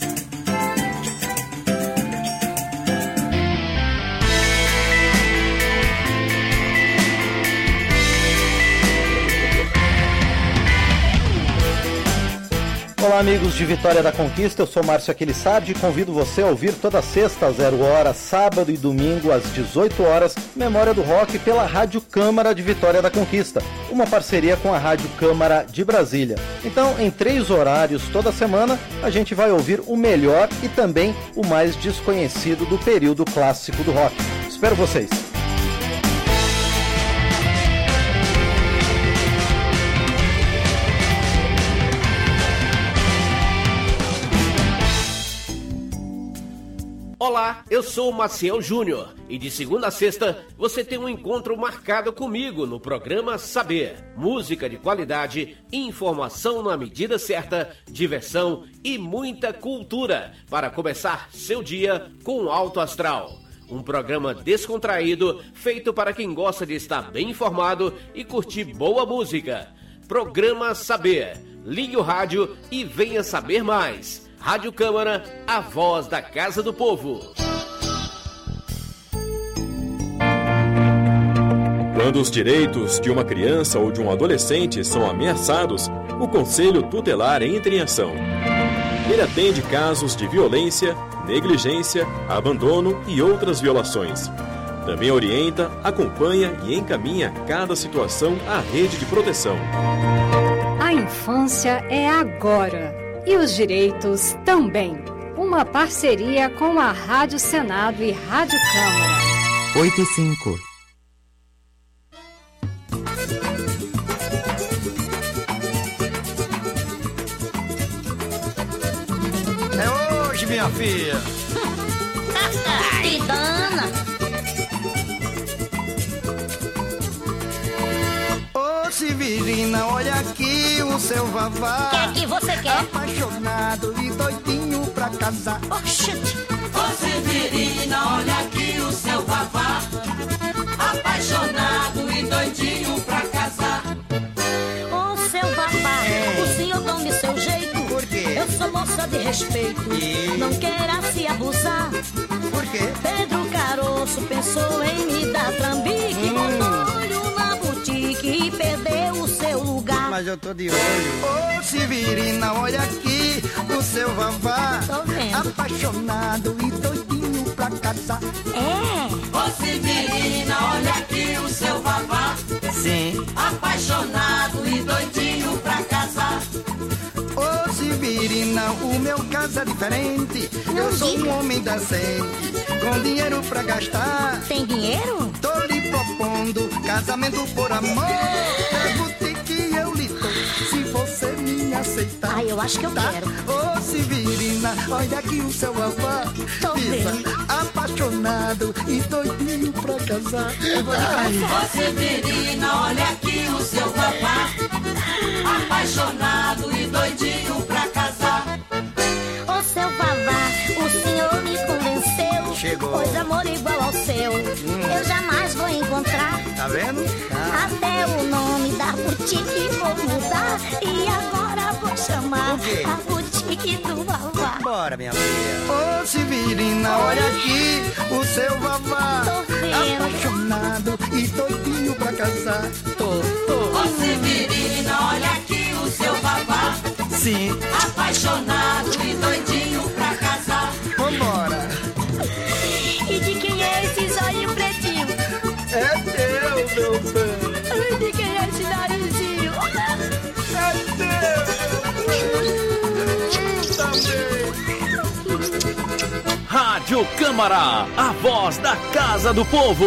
Olá, amigos de Vitória da Conquista, eu sou Márcio Aquilissardi e convido você a ouvir toda sexta às 0h, sábado e domingo às 18 horas, Memória do Rock pela Rádio Câmara de Vitória da Conquista, uma parceria com a Rádio Câmara de Brasília. Então, em 3 horários toda semana, a gente vai ouvir o melhor e também o mais desconhecido do período clássico do rock. Espero vocês! Olá, eu sou o Maciel Júnior e de segunda a sexta você tem um encontro marcado comigo no programa Saber. Música de qualidade, informação na medida certa, diversão e muita cultura para começar seu dia com alto astral. Um programa descontraído feito para quem gosta de estar bem informado e curtir boa música. Programa Saber. Ligue o rádio e venha saber mais. Rádio Câmara, a voz da Casa do Povo. Quando os direitos de uma criança ou de um adolescente são ameaçados, o Conselho Tutelar entra em ação. Ele atende casos de violência, negligência, abandono e outras violações. Também orienta, acompanha e encaminha cada situação à rede de proteção. A infância é agora. E os direitos também. Uma parceria com a Rádio Senado e Rádio Câmara. 8 e 5. É hoje, minha filha. Que dana. Ô, Severina, olha aqui o seu vavá. O que é que você quer? Apaixonado e doidinho pra casar. Oxente. Ô Severina, olha aqui o seu vavá, apaixonado e doidinho pra casar. Ô seu vavá, o senhor tome seu jeito. Por quê? Eu sou moça de respeito. Não queira se abusar. Por quê? Pedro Caroço pensou em me dar trambique. Botou olho na boutique e perdeu o seu lugar. Mas eu tô de olho. Ô Severina, olha aqui o seu vavá, Tô vendo. apaixonado e doidinho pra casar. Ô Severina, olha aqui o seu vavá, Sim. apaixonado e doidinho pra casar. Ô Severina, o meu caso é diferente. Eu sou um homem decente, com dinheiro pra gastar. Tem dinheiro? Tô lhe propondo casamento por amor. Pergunte que eu lhe dou, se você me aceitar. Eu acho que eu quero. Ô Severina, olha aqui o seu avó. Tô vendo. Apaixonado e doidinho pra casar. Ô Severina, olha aqui o seu vavá, apaixonado e doidinho pra casar. Ô seu vavá, o senhor me convenceu. Chegou. Pois amor igual ao seu eu jamais vou encontrar. Tá vendo? Até o nome da boutique vou mudar. E agora vou chamar O quê? a boutique do vavá. Bora, minha filha. Ô Severina, olha aqui o seu vavá, Tô vendo. apaixonado e doidinho pra casar. Ô Severina, olha aqui o seu vavá, Sim. apaixonado e doidinho pra casar. Vambora. E de quem é esses olhos pretinhos? É teu, meu bem. Ai, de quem é esse narizinho? É teu. Também. Rádio Câmara, a voz da Casa do Povo.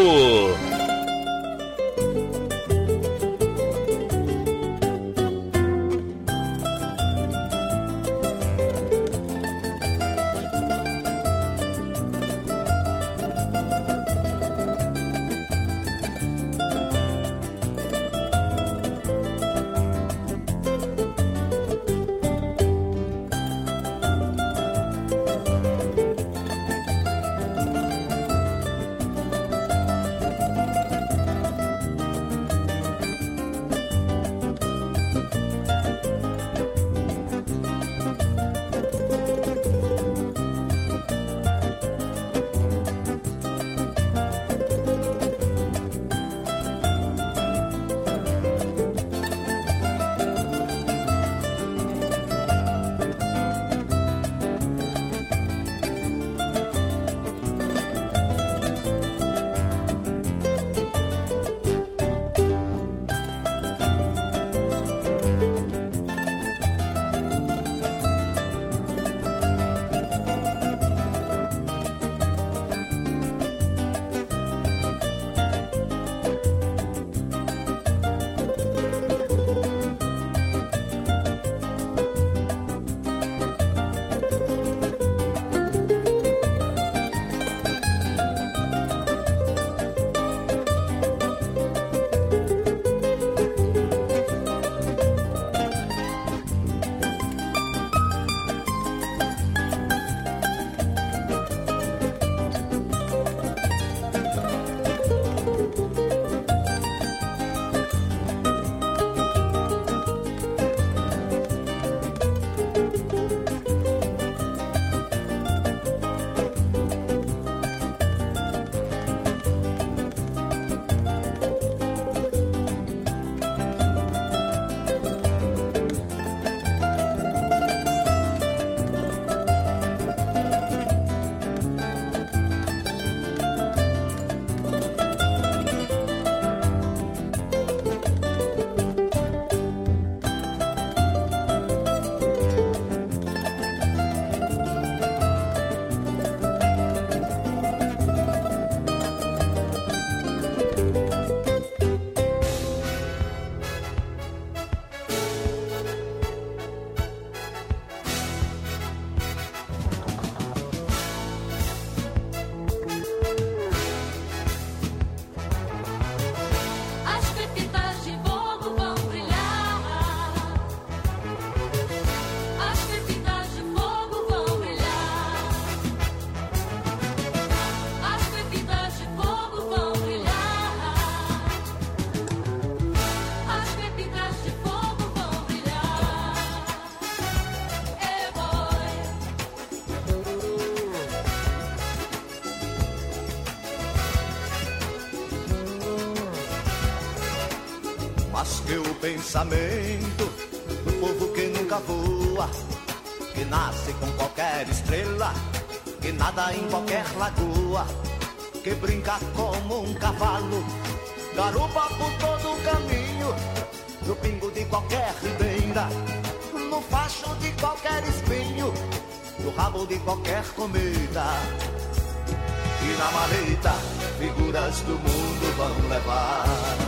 Mas que o pensamento do povo que nunca voa, que nasce com qualquer estrela, que nada em qualquer lagoa, que brinca como um cavalo, garupa por todo o caminho, no pingo de qualquer ribeira, no facho de qualquer espinho, no rabo de qualquer cometa. E na maleta, figuras do mundo vão levar.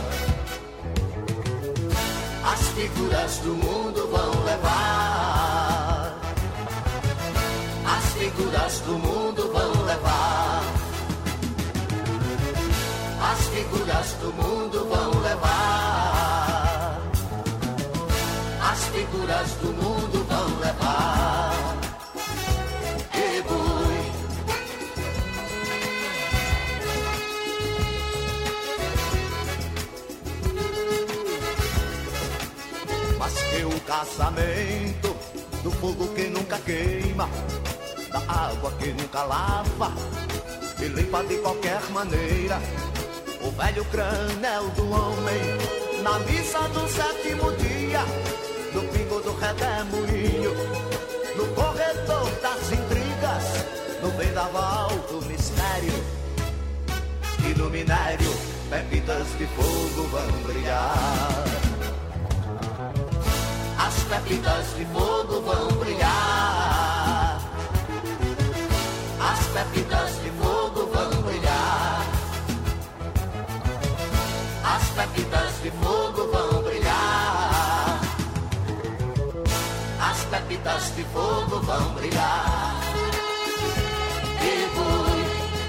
As figuras do mundo vão levar. As figuras do mundo vão levar. As figuras do mundo vão levar. As figuras do mundo vão levar. E boi. Mas que o casamento do fogo que nunca queima, da água que nunca lava, que limpa de qualquer maneira o velho crânio do homem, na missa do sétimo dia, no pingo do redemoinho, no corredor das intrigas, no vendaval do mistério, e no minério pepitas de fogo vão brilhar. As pepitas de fogo vão brilhar. As pepitas de fogo vão brilhar. As pepitas de fogo vão brilhar. As pepitas de fogo vão brilhar. E fui.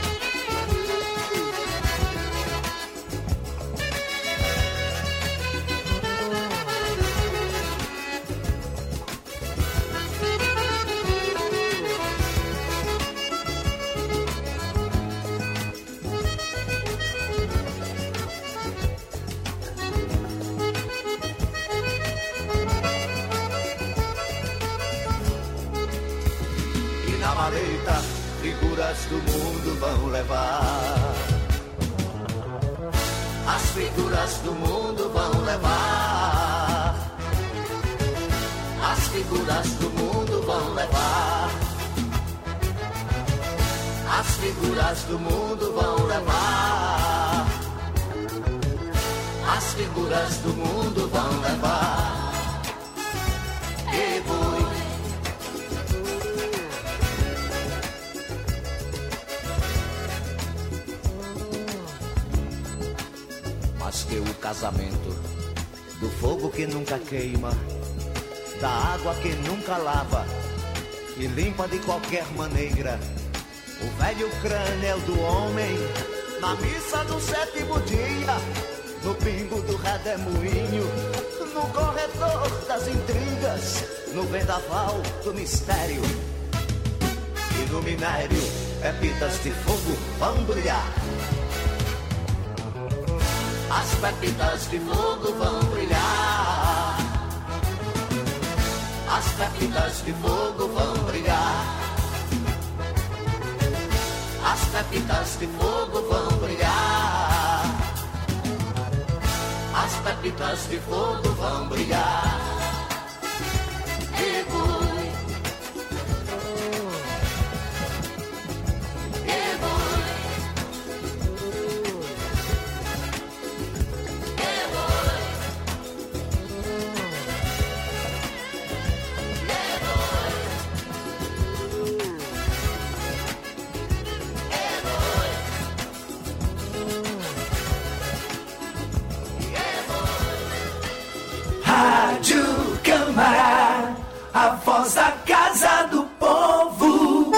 Maleta, figuras do mundo vão levar. As figuras do mundo vão levar. As figuras do mundo vão levar. As figuras do mundo vão levar. As figuras do mundo vão levar. E fui. Mas que o casamento do fogo que nunca queima, da água que nunca lava, que limpa de qualquer maneira o velho crânio do homem, na missa do sétimo dia, no pingo do redemoinho, no corredor das intrigas, no vendaval do mistério, e no minério pepitas de fogo vão brilhar. As pepitas de fogo vão brilhar. As pepitas de fogo vão brilhar. As pepitas de fogo vão brilhar. As pepitas de fogo vão brilhar. E fui. Rádio Câmara, a voz da Casa do Povo.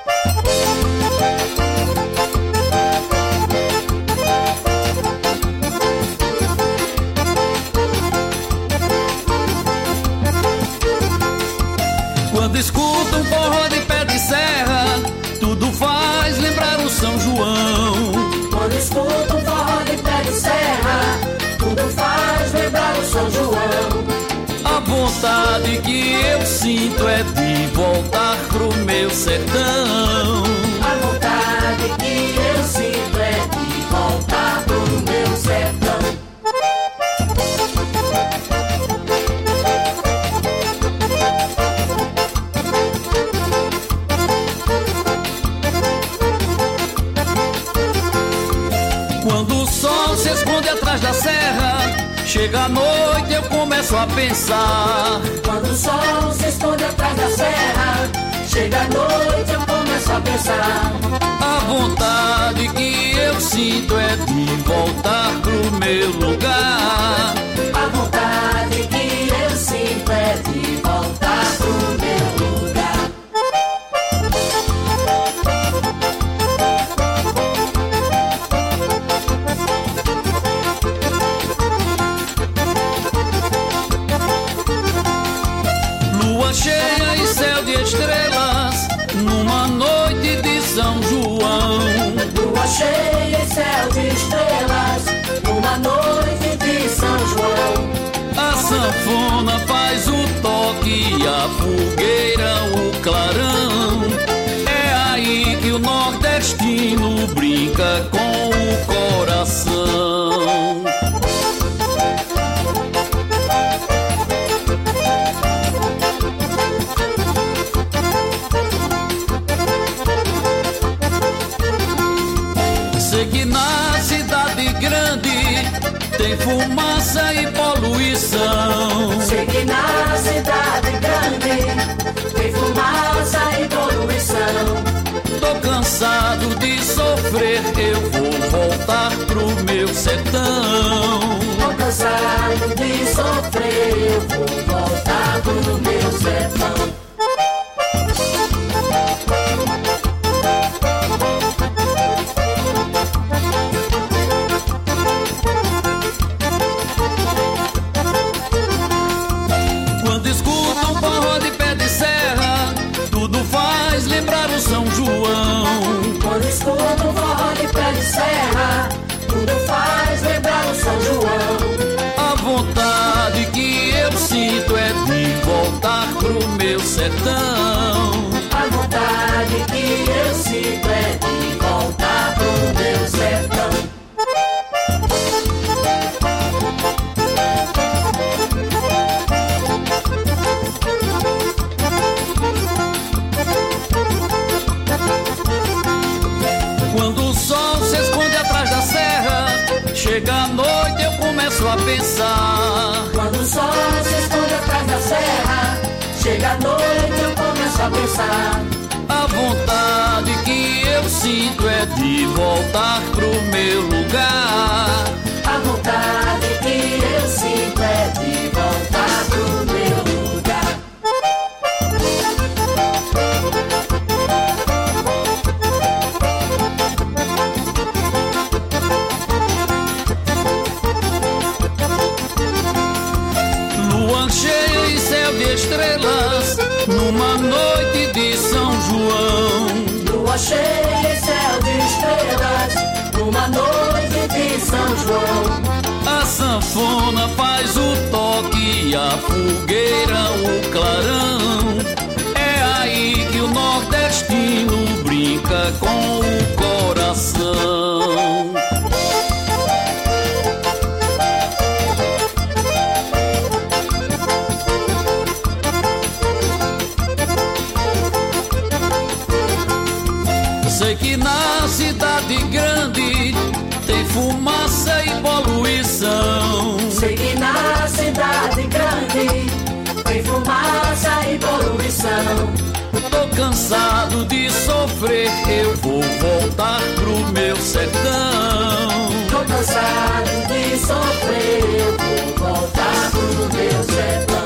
Quando escuto um forró de pé de serra, tudo faz lembrar o São João. Quando escuto um forró de pé de serra, tudo faz lembrar o São João. A vontade que eu sinto é de voltar pro meu sertão. A vontade que eu sinto é de voltar pro meu sertão. Chega a noite eu começo a pensar. Quando o sol se esconde atrás da serra, chega a noite eu começo a pensar. A vontade que eu sinto é de voltar pro meu lugar. A vontade que eu sinto é de voltar pro meu lugar. Lua cheia e céu de estrelas, numa noite de São João. Lua cheia e céu de estrelas, numa noite de São João. A sanfona faz o toque e a fogueira o clarão. É aí que o nordestino brinca com o coração. Sei que na cidade grande tem fumaça e poluição. Sei que na cidade grande tem fumaça e poluição. Tô cansado de sofrer, eu vou voltar pro meu sertão. Tô cansado de sofrer, eu vou voltar pro meu sertão. Quando escuto um forró de pé de serra, tudo faz lembrar o São João. Quando escuto um forró de pé de serra, tudo faz lembrar o São João. A vontade que eu sinto é de voltar pro meu sertão. A vontade que eu sinto é de voltar pro meu sertão. Quando o sol se esconde atrás da serra, chega a noite eu começo a pensar. Quando o sol se esconde atrás da serra, chega a noite eu começo a pensar. A vontade que eu sinto é de voltar pro meu lugar. A vontade que eu sinto é de voltar pro meu lugar. Lua cheia e céu de estrelas, numa noite de São João. Lua cheia e céu de estrelas, numa noite de São João. A sanfona faz o toque e a fogueira o clarão. É aí que o nordestino brinca com o coração. Sei que na cidade grande tem fumaça e poluição. Sei que na cidade grande tem fumaça e poluição. Tô cansado de sofrer, eu vou voltar pro meu sertão. Tô cansado de sofrer, eu vou voltar pro meu sertão.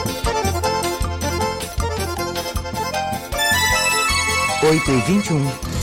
Oito e 21.